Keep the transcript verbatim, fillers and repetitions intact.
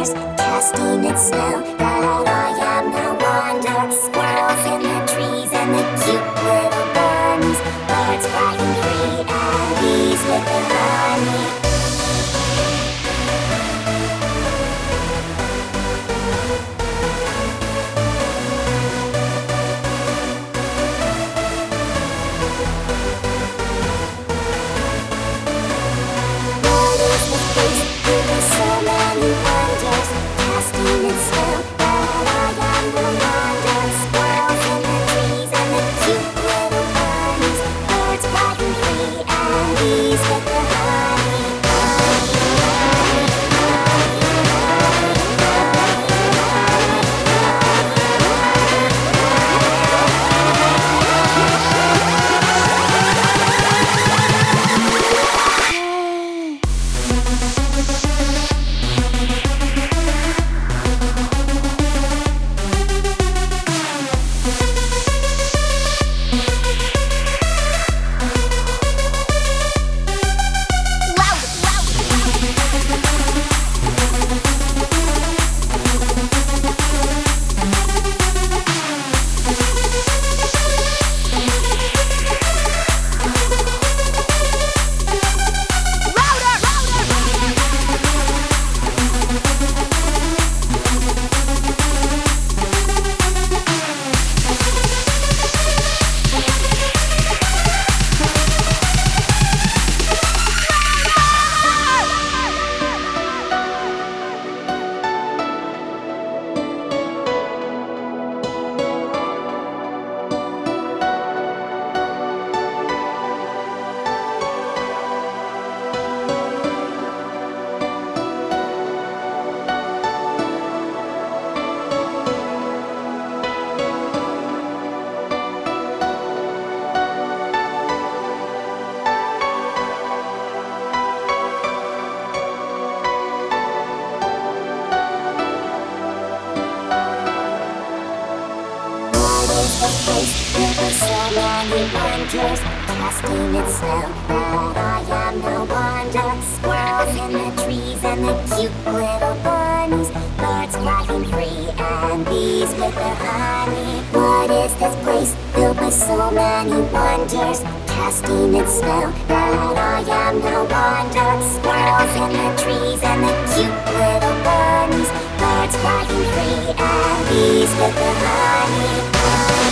wonders, casting its spell that I am no wonder. Squirrels in the trees and the cute little bunnies, birds flying free and bees with the honey. So many wonders, casting its spell that I am no wonder. Squirrels in the trees and the cute little bunnies, birds flying free and bees with the honey. What is this place filled with so many wonders, casting its spell that I am no wonder. Squirrels in the trees and the cute little bunnies, birds flying free and bees with the honey.